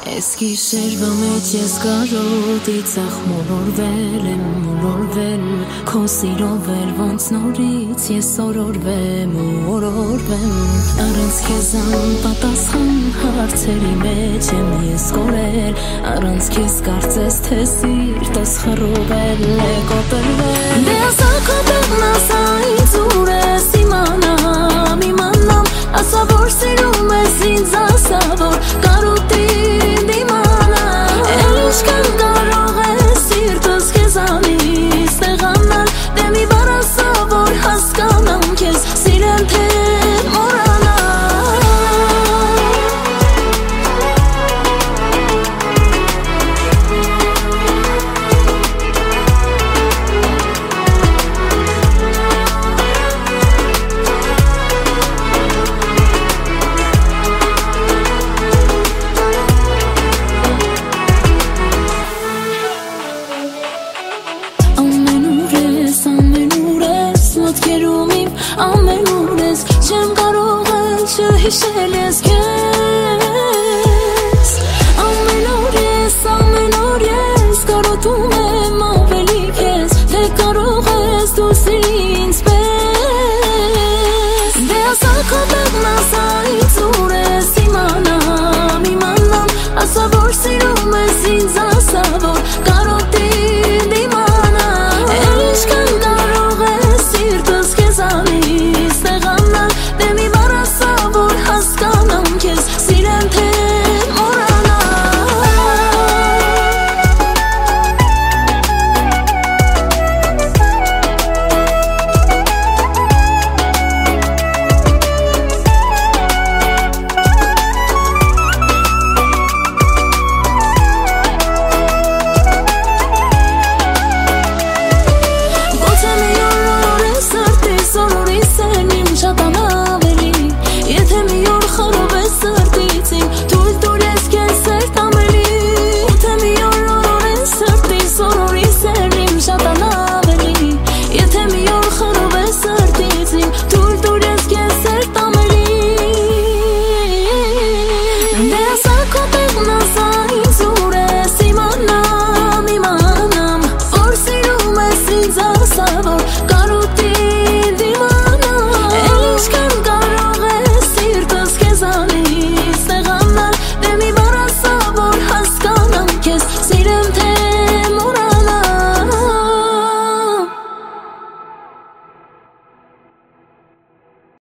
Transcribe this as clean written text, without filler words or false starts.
Այս գիշերվա մեջ ես կարոտից ախմորորվել եմ, մոլորվել Քո սիրով էլ ոնց նորից ես օրորվեմ ու օրորվեմ Առանց քեզ անպատասխան հարցերի մեջ եմ ես կորել Առանց քեզ կարծես թե սիրտս խռովել է կոտրվել Դե ասա քո տեղն ասա ինձ ուր ես իմանամ Ասա որ սիրում ես ինձ ասա որ կարոտին դիմանամ Էլ ինչքան կարող ես սիրտս քեզանից տեղանալ Դե մի բառ ասա որ հասկանամ քեզ սիրել թե մոռանալ Ամեն ուր ես, չեմ կարող էլ չհիշել ես քեզ Ամեն օր ես, կարոտում եմ ավելի քեզ Թե կարող ես դու սիրի ինձ պես Դե ասա քո տեղն ասա